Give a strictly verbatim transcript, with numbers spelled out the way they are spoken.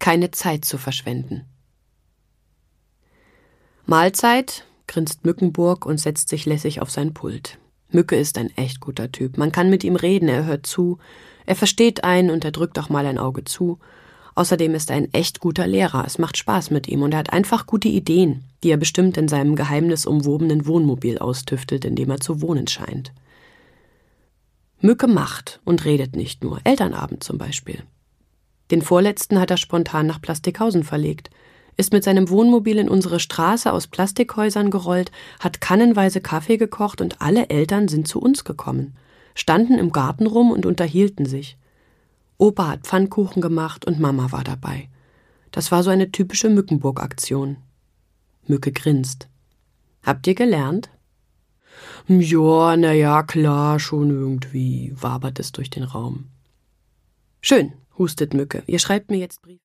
keine Zeit zu verschwenden. Mahlzeit, grinst Mückenburg und setzt sich lässig auf sein Pult. Mücke ist ein echt guter Typ. Man kann mit ihm reden, er hört zu, er versteht einen und er drückt auch mal ein Auge zu. Außerdem ist er ein echt guter Lehrer, es macht Spaß mit ihm und er hat einfach gute Ideen, die er bestimmt in seinem geheimnisumwobenen Wohnmobil austüftelt, in dem er zu wohnen scheint. Mücke macht und redet nicht nur, Elternabend zum Beispiel. Den vorletzten hat er spontan nach Plastikhausen verlegt, ist mit seinem Wohnmobil in unsere Straße aus Plastikhäusern gerollt, hat kannenweise Kaffee gekocht und alle Eltern sind zu uns gekommen, standen im Garten rum und unterhielten sich. Opa hat Pfannkuchen gemacht und Mama war dabei. Das war so eine typische Mückenburg-Aktion. Mücke grinst. Habt ihr gelernt? Ja, na ja, klar, schon irgendwie, wabert es durch den Raum. Schön, hustet Mücke. Ihr schreibt mir jetzt Brief.